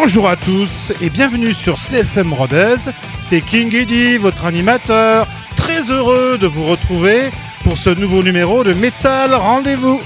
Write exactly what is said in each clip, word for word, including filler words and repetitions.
Bonjour à tous et bienvenue sur C F M Rodez, c'est King Eddy, votre animateur, très heureux de vous retrouver pour ce nouveau numéro de Metal Rendez-vous.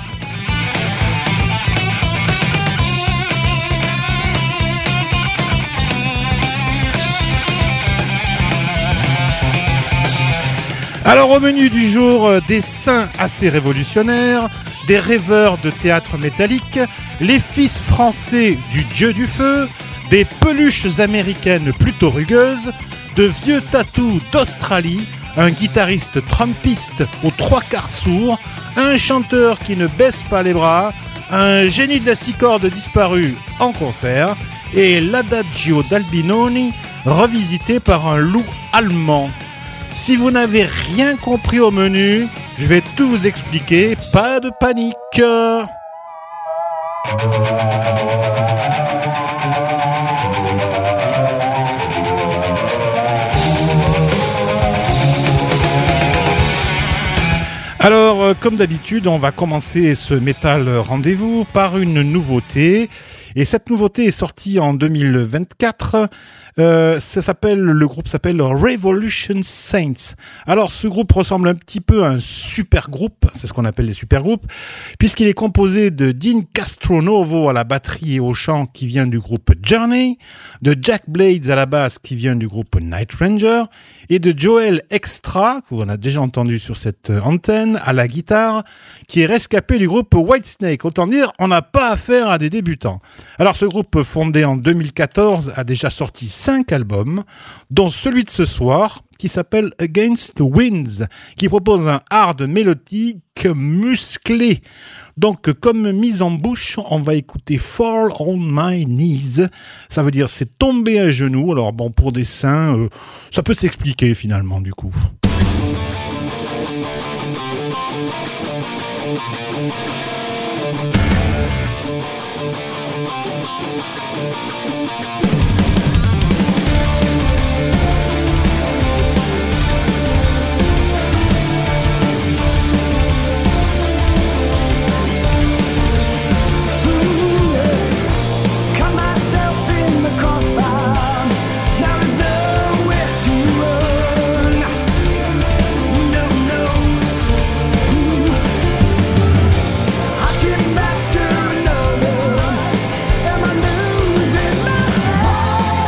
Alors au menu du jour, des saints assez révolutionnaires, des rêveurs de théâtre métallique, les fils français du dieu du feu, des peluches américaines plutôt rugueuses, de vieux tatous d'Australie, un guitariste trumpiste aux trois quarts sourd, un chanteur qui ne baisse pas les bras, un génie de la six cordes disparu en concert et l'Adagio d'Albinoni revisité par un loup allemand. Si vous n'avez rien compris au menu, je vais tout vous expliquer, pas de panique. Alors, euh, comme d'habitude, on va commencer ce Metal Rendez-vous par une nouveauté. Et cette nouveauté est sortie en deux mille vingt-quatre. Euh, ça s'appelle, le groupe s'appelle Revolution Saints. Alors, ce groupe ressemble un petit peu à un super groupe, c'est ce qu'on appelle les super groupes, puisqu'il est composé de Dean Castronovo à la batterie et au chant qui vient du groupe Journey, de Jack Blades à la basse qui vient du groupe Night Ranger, et de Joel Extra, qu'on a déjà entendu sur cette antenne, à la guitare, qui est rescapé du groupe Whitesnake. Autant dire, on n'a pas affaire à des débutants. Alors, ce groupe fondé en deux mille quatorze a déjà sorti cinq albums, dont celui de ce soir, qui s'appelle Against the Winds, qui propose un hard mélodique musclé. Donc, comme mise en bouche, on va écouter Fall on My Knees. Ça veut dire c'est tomber à genoux. Alors bon, pour des saints, euh, ça peut s'expliquer finalement du coup. Back to another. Am I losing my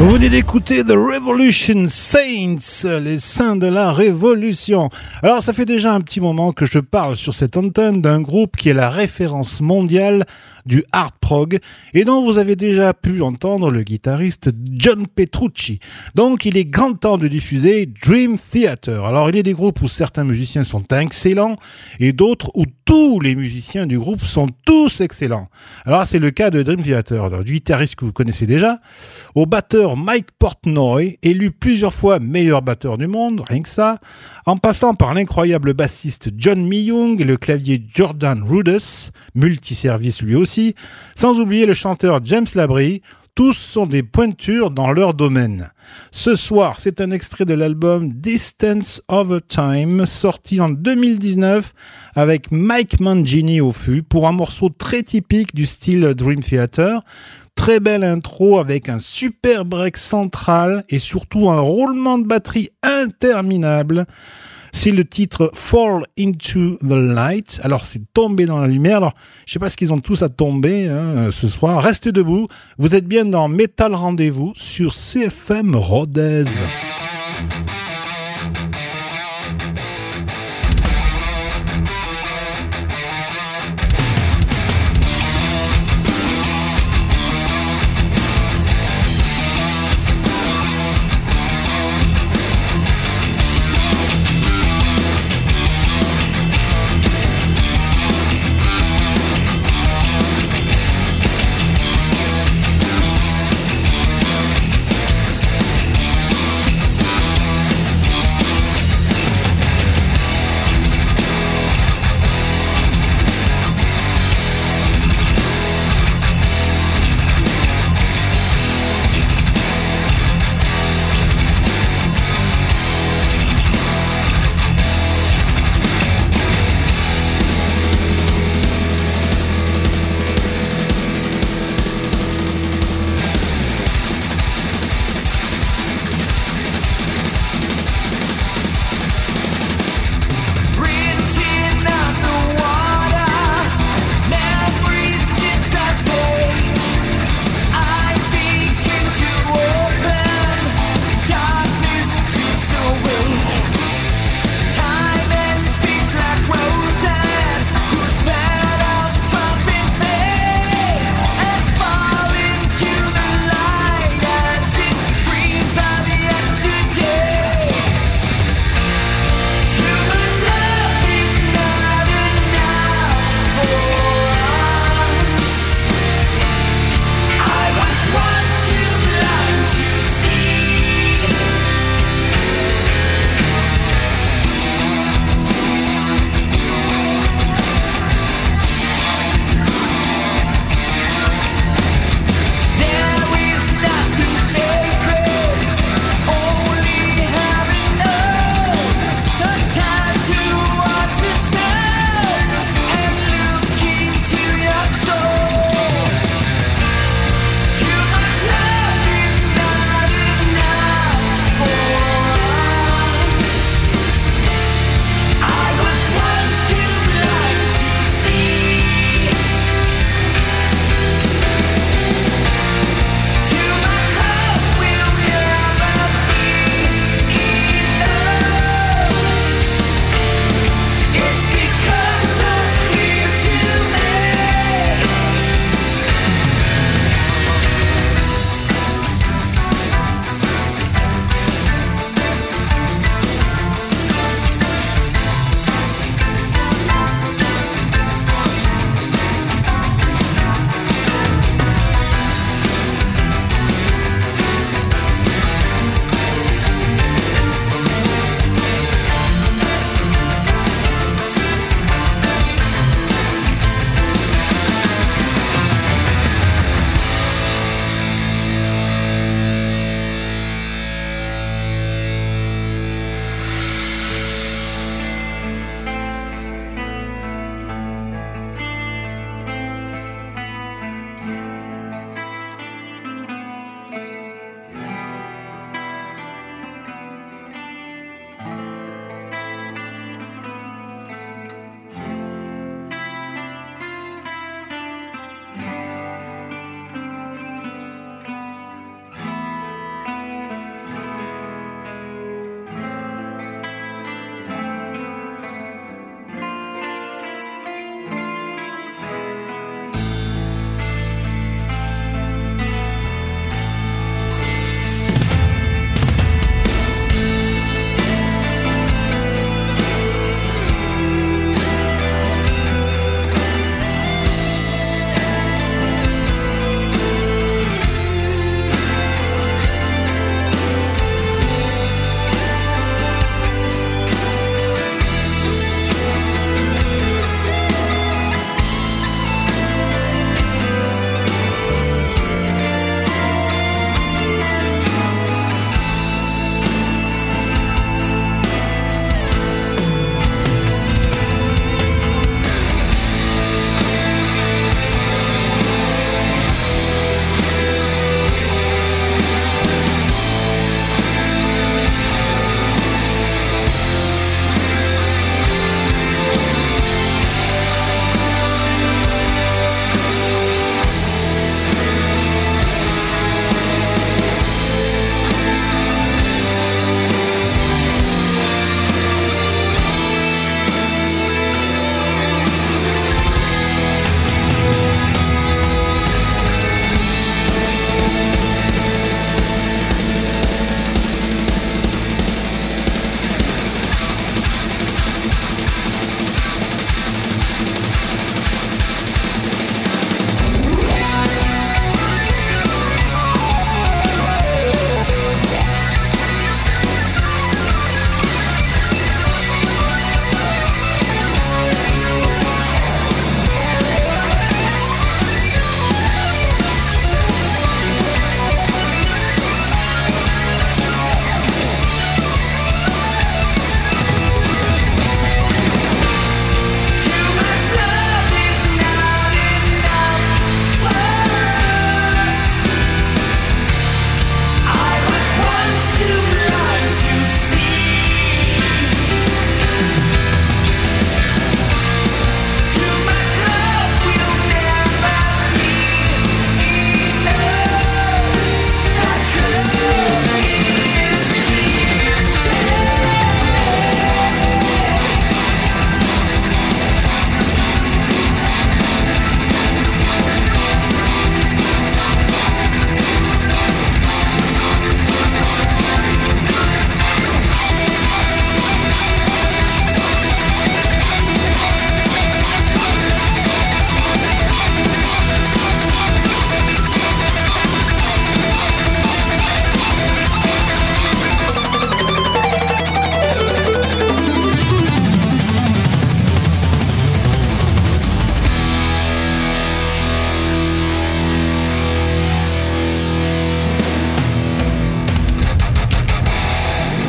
Vous venez d'écouter The Revolution Saints, les saints de la révolution. Alors ça fait déjà un petit moment que je parle sur cette antenne d'un groupe qui est la référence mondiale du hard prog et dont vous avez déjà pu entendre le guitariste John Petrucci. Donc il est grand temps de diffuser Dream Theater. Alors il y a des groupes où certains musiciens sont excellents et d'autres où tous les musiciens du groupe sont tous excellents. Alors c'est le cas de Dream Theater, alors, du guitariste que vous connaissez déjà, au batteur Mike Portnoy, élu plusieurs fois meilleur batteur du monde, rien que ça, en passant par l'incroyable bassiste John Myung et le clavier Jordan Rudess, multiservice lui aussi, sans oublier le chanteur James Labrie. Tous sont des pointures dans leur domaine. Ce soir, c'est un extrait de l'album Distance Over Time, sorti en deux mille dix-neuf avec Mike Mangini au fût, pour un morceau très typique du style Dream Theater. Très belle intro avec un super break central et surtout un roulement de batterie interminable. C'est le titre Fall Into the Light. Alors c'est tomber dans la lumière. Alors je sais pas ce qu'ils ont tous à tomber hein, ce soir. Restez debout. Vous êtes bien dans Metal Rendez-vous sur C F M Rodez.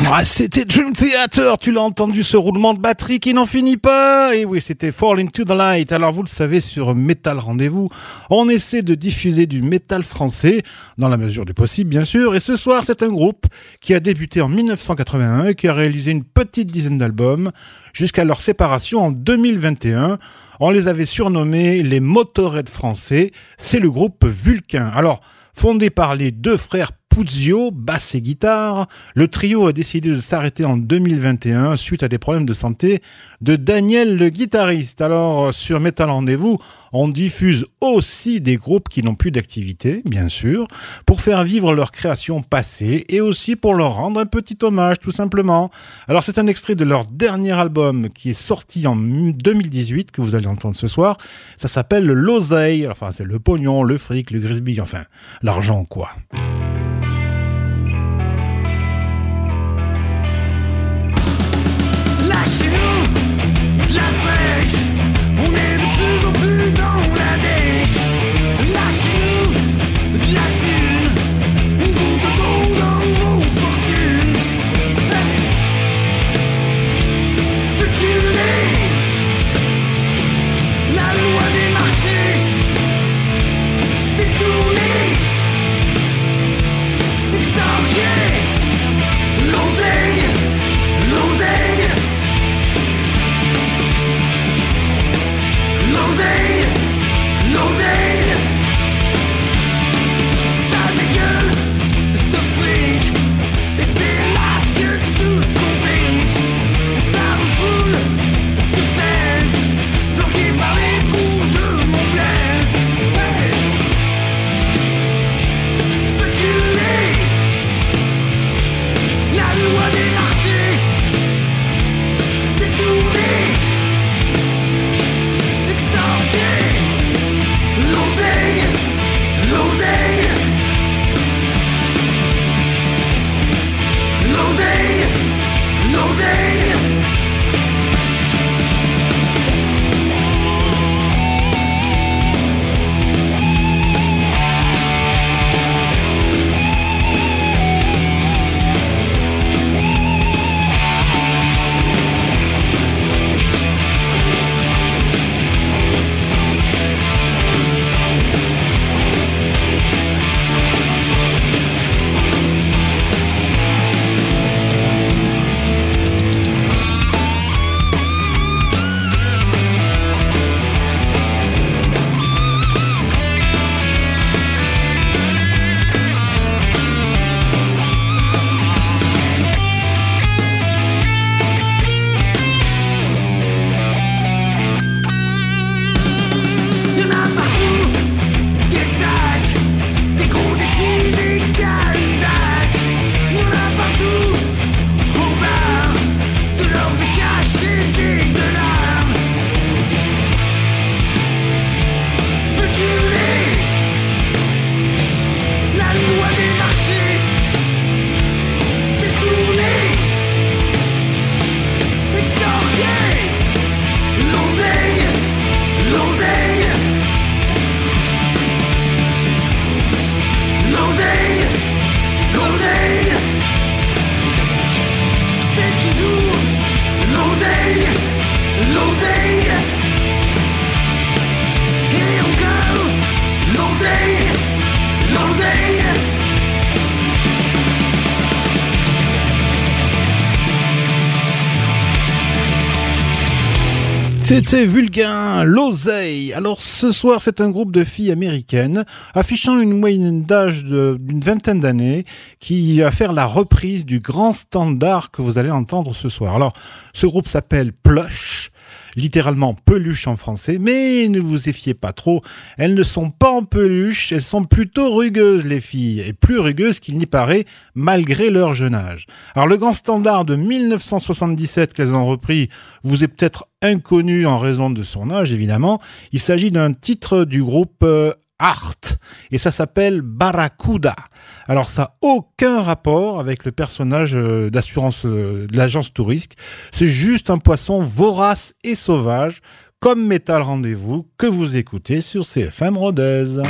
Ah, c'était Dream Theater, tu l'as entendu, ce roulement de batterie qui n'en finit pas. Et oui, c'était Fall Into the Light. Alors vous le savez, sur Metal Rendez-vous, on essaie de diffuser du métal français, dans la mesure du possible bien sûr. Et ce soir, c'est un groupe qui a débuté en dix-neuf cent quatre-vingt-un et qui a réalisé une petite dizaine d'albums jusqu'à leur séparation en deux mille vingt et un. On les avait surnommés les Motorhead français. C'est le groupe Vulcain. Alors, fondé par les deux frères Puzzio, basse et guitare, le trio a décidé de s'arrêter en deux mille vingt et un suite à des problèmes de santé de Daniel le guitariste. Alors sur Metal Rendez-vous, on diffuse aussi des groupes qui n'ont plus d'activité, bien sûr, pour faire vivre leur création passée et aussi pour leur rendre un petit hommage, tout simplement. Alors c'est un extrait de leur dernier album qui est sorti en deux mille dix-huit, que vous allez entendre ce soir. Ça s'appelle L'Oseille, enfin c'est le pognon, le fric, le grisby, enfin l'argent quoi. Lâchez-nous de la fraîche, on est de plus en plus dans la dèche. Lâchez-nous de la thune, une goutte d'eau dans vos fortunes. Spéculer la loi des marchés, détourner, extorquer, l'oseille, l'oseille. L'oseille, l'oseille, ça dégueule de fric, et c'est là que tout se complique. Ça refoule de pèse, bloqué par les bourgeois, mon blaise. Hey. Spéculer la loi des marchés, détourner. L'oseille, l'oseille, l'oseille, l'oseille. C'était Vulcain, l'Oseille. Alors ce soir, c'est un groupe de filles américaines affichant une moyenne d'âge de, d'une vingtaine d'années qui va faire la reprise du grand standard que vous allez entendre ce soir. Alors ce groupe s'appelle Plush, littéralement peluche en français, mais ne vous effiez pas trop, elles ne sont pas en peluche, elles sont plutôt rugueuses les filles, et plus rugueuses qu'il n'y paraît, malgré leur jeune âge. Alors le grand standard de dix-neuf cent soixante-dix-sept qu'elles ont repris vous est peut-être inconnu en raison de son âge évidemment, il s'agit d'un titre du groupe euh, Art, et ça s'appelle Barracuda. Alors ça n'a aucun rapport avec le personnage d'assurance de l'agence Tourisque, c'est juste un poisson vorace et sauvage, comme Metal Rendez-vous, que vous écoutez sur C F M Rodez.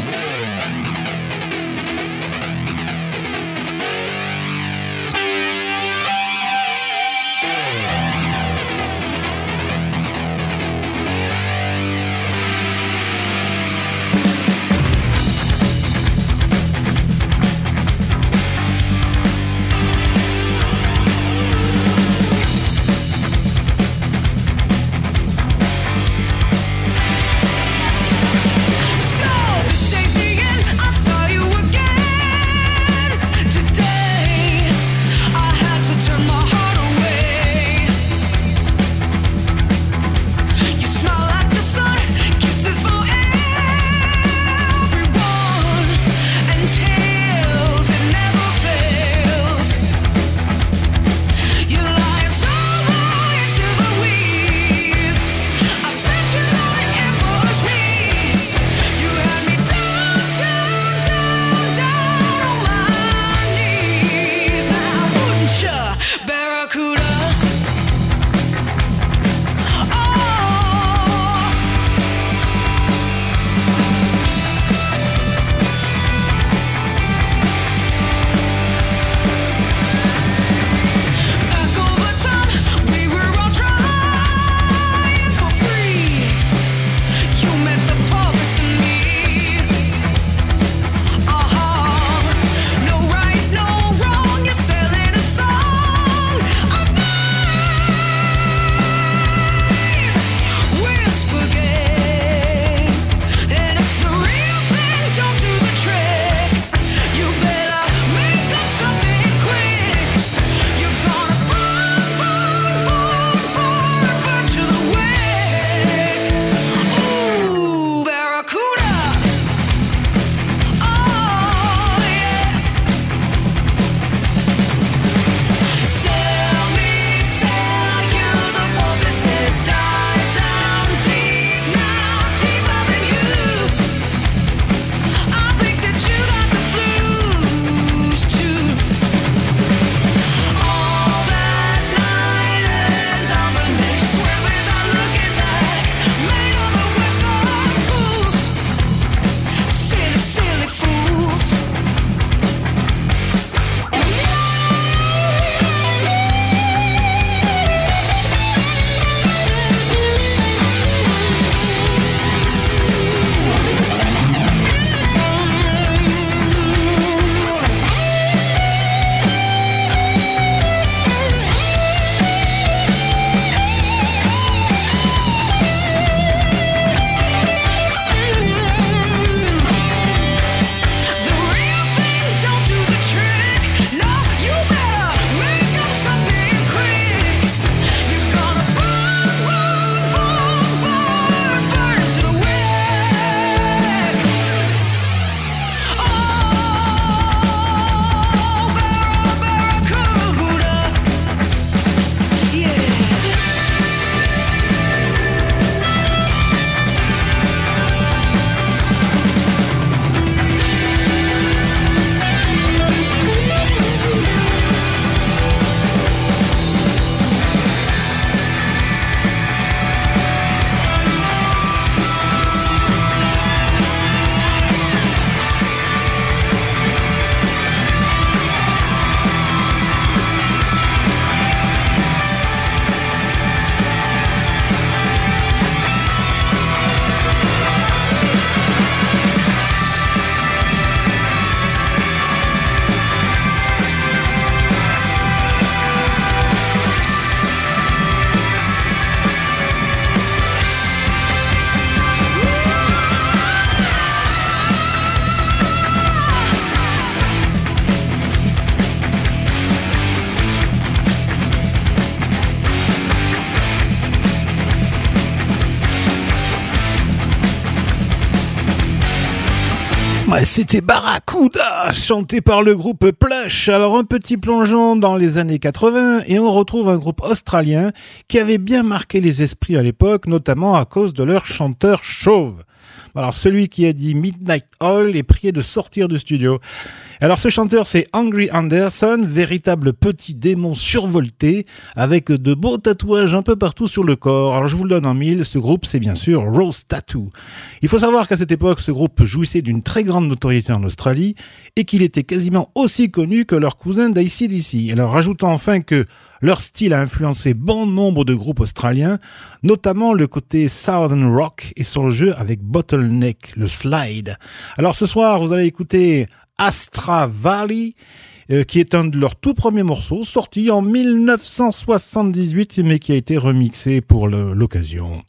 Ouais, c'était Barracuda, chanté par le groupe Plush. Alors un petit plongeon dans les années quatre-vingts et on retrouve un groupe australien qui avait bien marqué les esprits à l'époque, notamment à cause de leur chanteur chauve. Alors celui qui a dit Midnight Oil est prié de sortir du studio. Alors ce chanteur c'est Angry Anderson, véritable petit démon survolté avec de beaux tatouages un peu partout sur le corps. Alors je vous le donne en mille, ce groupe c'est bien sûr Rose Tattoo. Il faut savoir qu'à cette époque ce groupe jouissait d'une très grande notoriété en Australie et qu'il était quasiment aussi connu que leur cousin d'A C D C. Alors rajoutons enfin que leur style a influencé bon nombre de groupes australiens, notamment le côté Southern Rock et son jeu avec Bottleneck, le slide. Alors ce soir, vous allez écouter Astra Valley, euh, qui est un de leurs tout premiers morceaux, sorti en dix-neuf cent soixante-dix-huit, mais qui a été remixé pour le, l'occasion.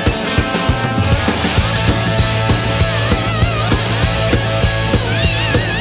Thank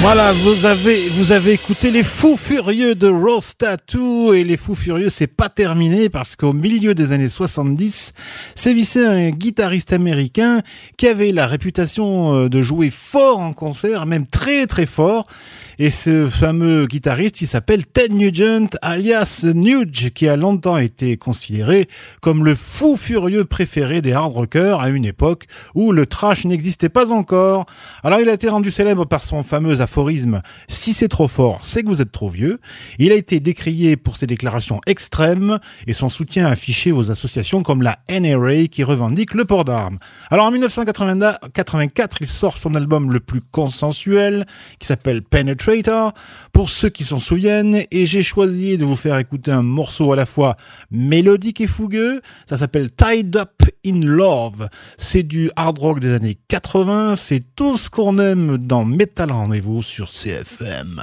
Voilà, vous avez, vous avez écouté les Fous Furieux de Rose Tattoo, et les Fous Furieux, c'est pas terminé parce qu'au milieu des années soixante-dix, sévissait un guitariste américain qui avait la réputation de jouer fort en concert, même très très fort. Et ce fameux guitariste, il s'appelle Ted Nugent, alias Nuge, qui a longtemps été considéré comme le fou furieux préféré des hard rockers à une époque où le thrash n'existait pas encore. Alors il a été rendu célèbre par son fameux aphorisme « Si c'est trop fort, c'est que vous êtes trop vieux ». Il a été décrié pour ses déclarations extrêmes et son soutien affiché aux associations comme la N R A qui revendique le port d'armes. Alors en dix-neuf cent quatre-vingt-quatre, il sort son album le plus consensuel qui s'appelle Penetrator, pour ceux qui s'en souviennent, et j'ai choisi de vous faire écouter un morceau à la fois mélodique et fougueux. Ça s'appelle Tied Up in Love. C'est du hard rock des années quatre-vingts, c'est tout ce qu'on aime dans Metal Rendez-vous sur C F M.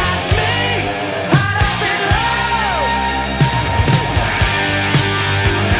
Tied up in love.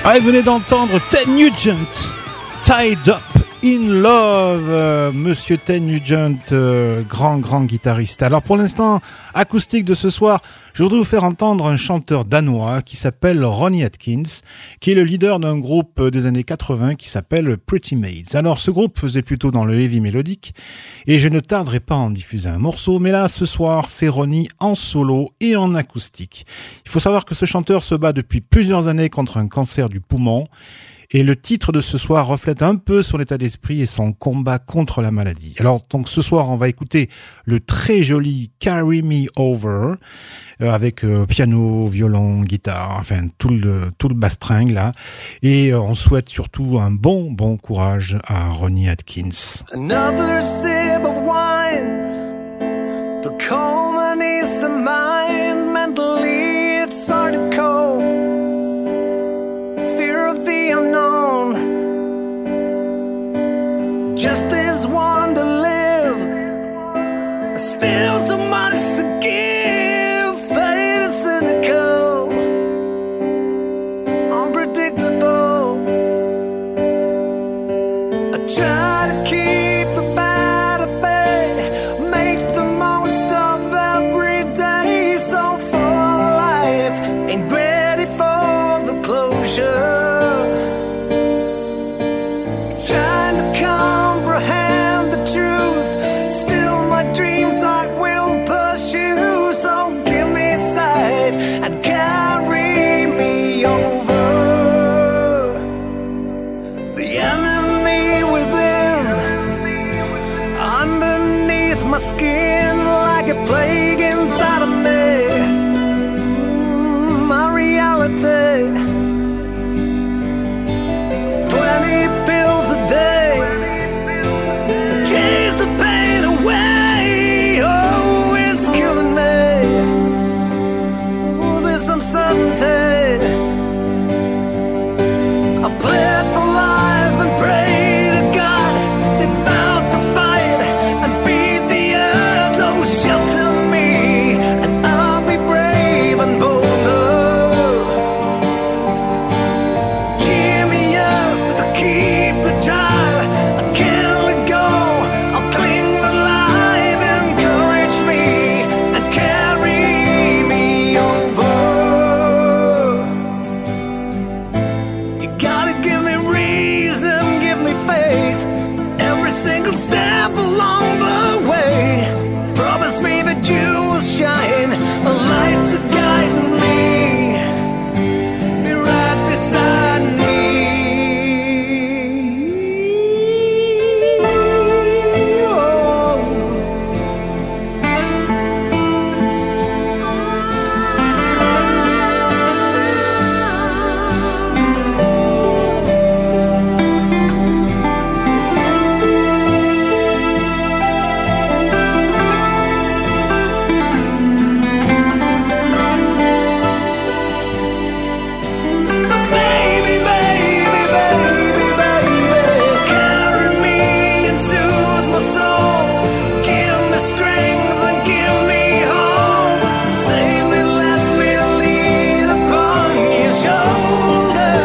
Ah, vous venez d'entendre Ted Nugent, Tied Up in Love, euh, Monsieur Ted Nugent, euh, grand, grand guitariste. Alors pour l'instant, acoustique de ce soir, je voudrais vous faire entendre un chanteur danois qui s'appelle Ronnie Atkins, qui est le leader d'un groupe des années quatre-vingts qui s'appelle Pretty Maids. Alors ce groupe faisait plutôt dans le heavy mélodique, et je ne tarderai pas à en diffuser un morceau, mais là, ce soir, c'est Ronnie en solo et en acoustique. Il faut savoir que ce chanteur se bat depuis plusieurs années contre un cancer du poumon, et le titre de ce soir reflète un peu son état d'esprit et son combat contre la maladie. Alors, donc ce soir, on va écouter le très joli Carry Me Over, euh, avec euh, piano, violon, guitare, enfin tout le, tout le bastringue là. Et euh, on souhaite surtout un bon, bon courage à Ronnie Atkins. Another sip of wine, the calm and ease the mind. Mentally, it's hard to cope. Fear of the unknown. Just this one to live. Still so much to give. Fate is cynical, unpredictable. I try to keep the bad at bay, make the most of every day. So full of life, ain't ready for the closure. Trying to comprehend the truth, still my dreams I will pursue. So give me sight and carry me over. The enemy within, underneath my skin, like a plague inside of me. My reality, twenty pills a day to chase the pain away. Oh, it's killing me. Oh, this uncertainty. I plead for life and pray to God. They vowed to fight and beat the odds. Oh, shelter me and I'll be brave and bolder. Cheer me up to keep the drive. I can't let go. I'll cling alive. Encourage me and carry me over. You gotta give me reason, give me faith. Every single step along the way. Promise me that you will shine a light to guide me. Be right beside me. Baby, baby, baby, baby, carry me and soothe my soul. Give me strength and give me hope. Save me, let me lean upon your shoulder.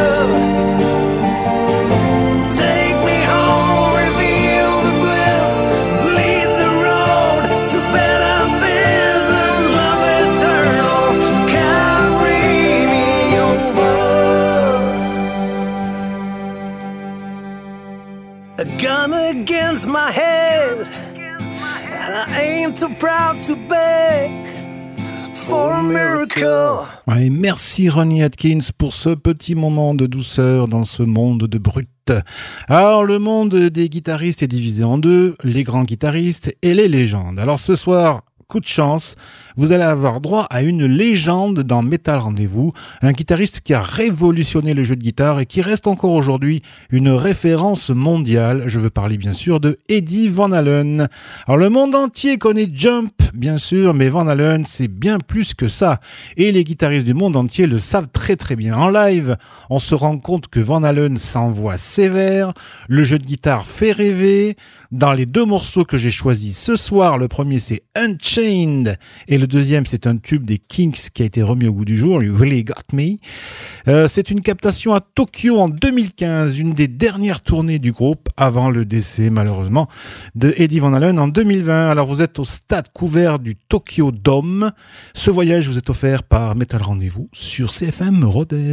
Take me home, reveal the bliss, lead the road to better things and love eternal. Carry me over. A gun against my head, and I ain't too proud to beg for a miracle. Ouais, merci Ronnie Atkins pour ce petit moment de douceur dans ce monde de brut. Alors le monde des guitaristes est divisé en deux, les grands guitaristes et les légendes. Alors ce soir, coup de chance, vous allez avoir droit à une légende dans Metal Rendez-vous, un guitariste qui a révolutionné le jeu de guitare et qui reste encore aujourd'hui une référence mondiale. Je veux parler bien sûr de Eddie Van Halen. Alors le monde entier connaît Jump, bien sûr, mais Van Halen c'est bien plus que ça. Et les guitaristes du monde entier le savent très très bien. En live, on se rend compte que Van Halen s'envoie sévère, le jeu de guitare fait rêver. Dans les deux morceaux que j'ai choisis ce soir, le premier c'est Unchained et le deuxième, c'est un tube des Kinks qui a été remis au goût du jour, You Really Got Me. Euh, c'est une captation à Tokyo en deux mille quinze, une des dernières tournées du groupe avant le décès malheureusement de Eddie Van Halen en deux mille vingt. Alors vous êtes au stade couvert du Tokyo Dome. Ce voyage vous est offert par Metal Rendez-vous sur C F M Rodez.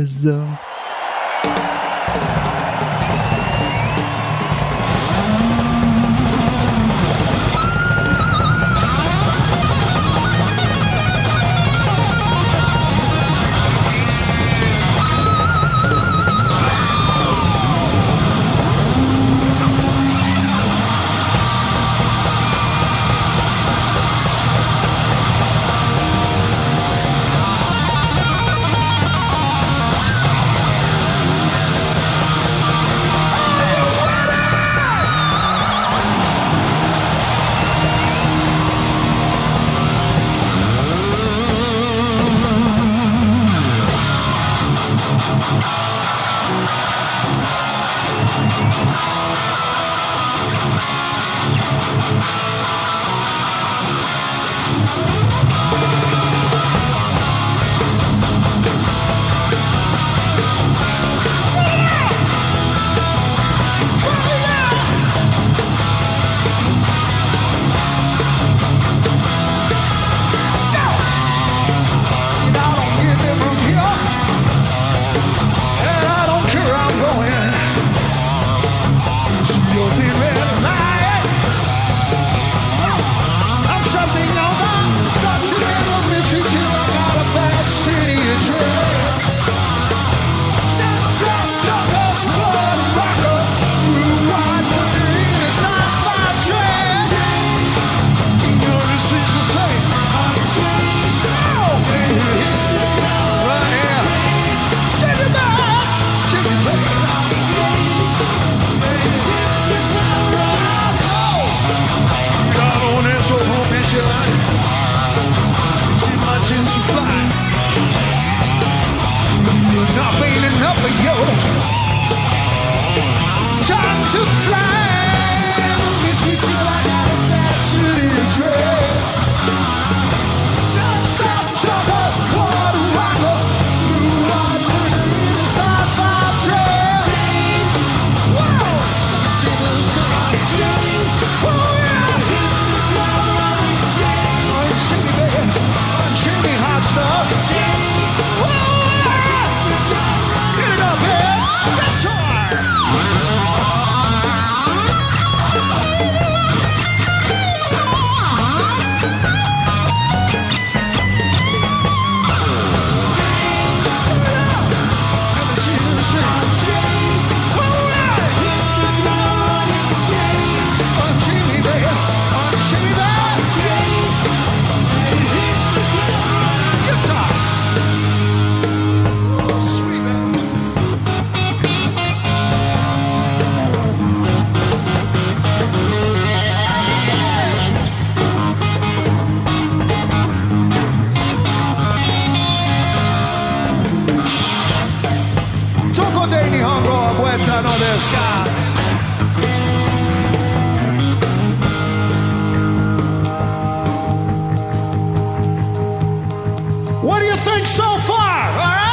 What do you think so far? All right?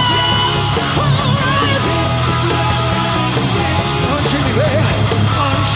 On Jimmy, baby. On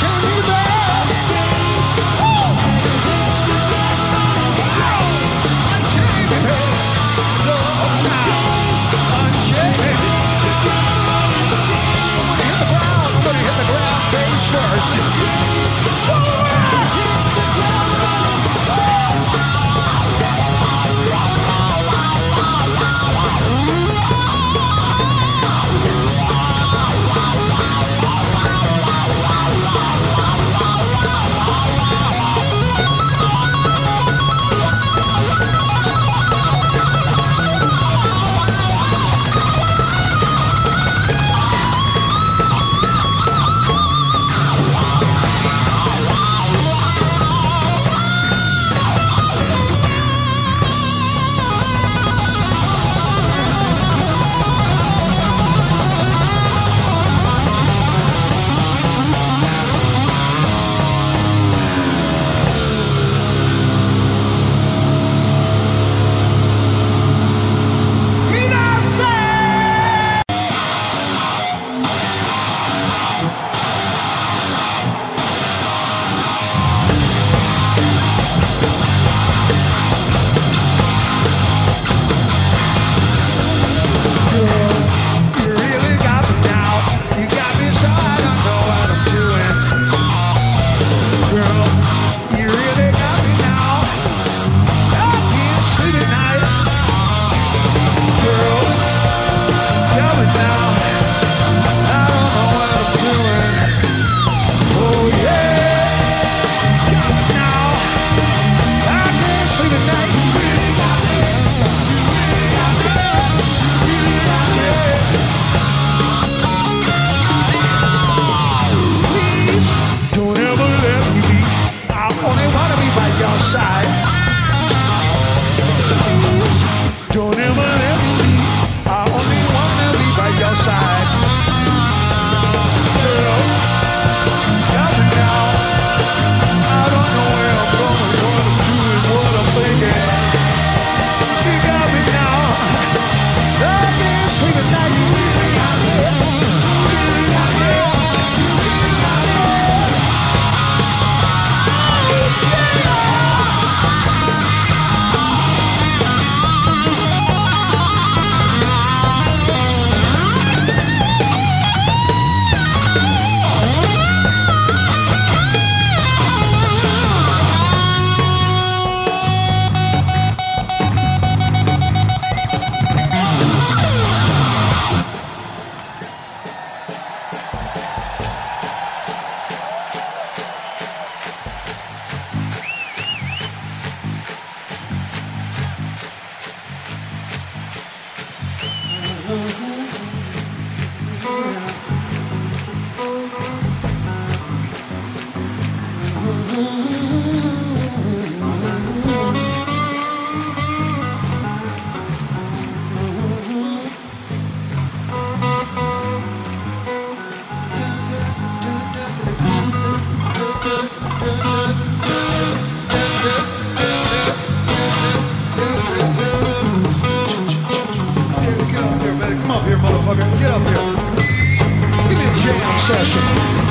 session.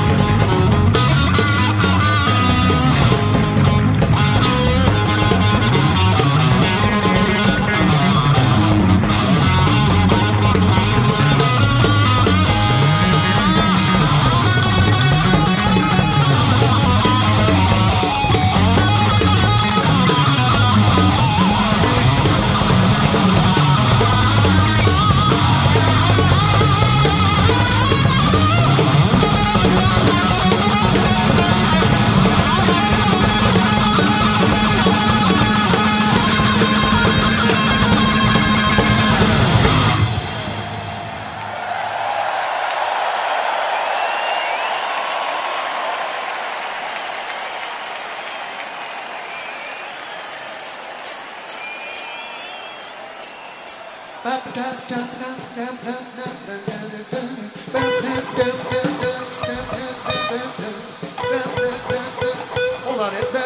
Hold on it.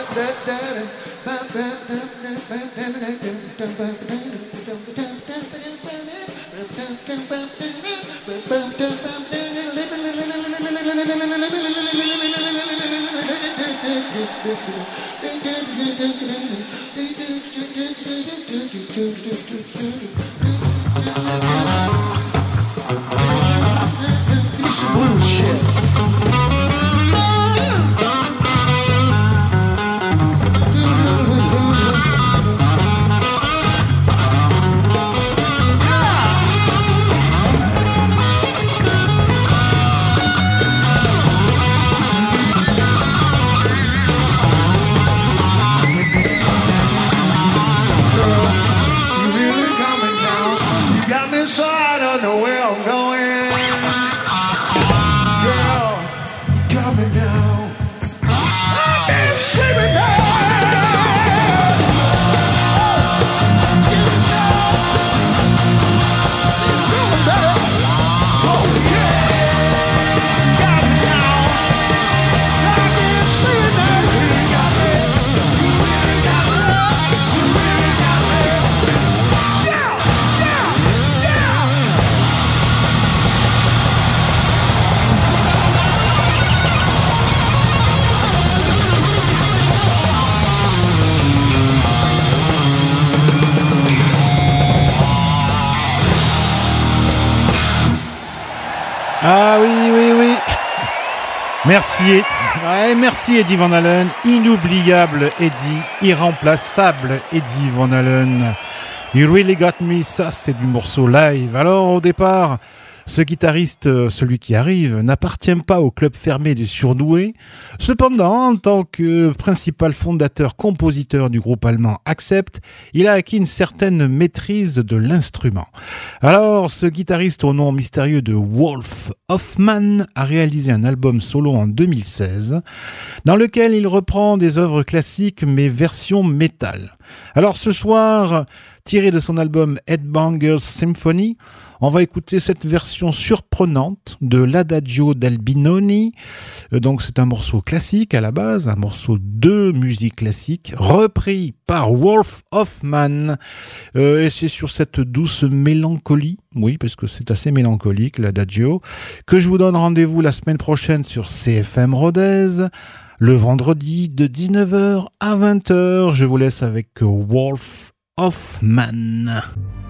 Give me some blues shit. So I don't know where I'm going. Girl, got me now. I've been sleeping now. Going better. Oh yeah, got me now. I've been sleeping now. You really got me. You really got me. You really got me. Yeah, yeah. Ah oui, oui, oui. Merci. Ouais, merci Eddie Van Halen. Inoubliable Eddie. Irremplaçable Eddie Van Halen. You Really Got Me, ça c'est du morceau live. Alors au départ, ce guitariste, celui qui arrive, n'appartient pas au club fermé des surdoués. Cependant, en tant que principal fondateur-compositeur du groupe allemand Accept, il a acquis une certaine maîtrise de l'instrument. Alors, ce guitariste au nom mystérieux de Wolf Hoffmann a réalisé un album solo en deux mille seize, dans lequel il reprend des œuvres classiques mais version métal. Alors ce soir, tiré de son album Headbangers Symphony, on va écouter cette version surprenante de l'Adagio d'Albinoni. Donc c'est un morceau classique à la base, un morceau de musique classique, repris par Wolf Hoffmann. Euh, et c'est sur cette douce mélancolie, oui, parce que c'est assez mélancolique l'Adagio, que je vous donne rendez-vous la semaine prochaine sur C F M Rodez. Le vendredi de dix-neuf heures à vingt heures. Je vous laisse avec Wolf Hoffmann.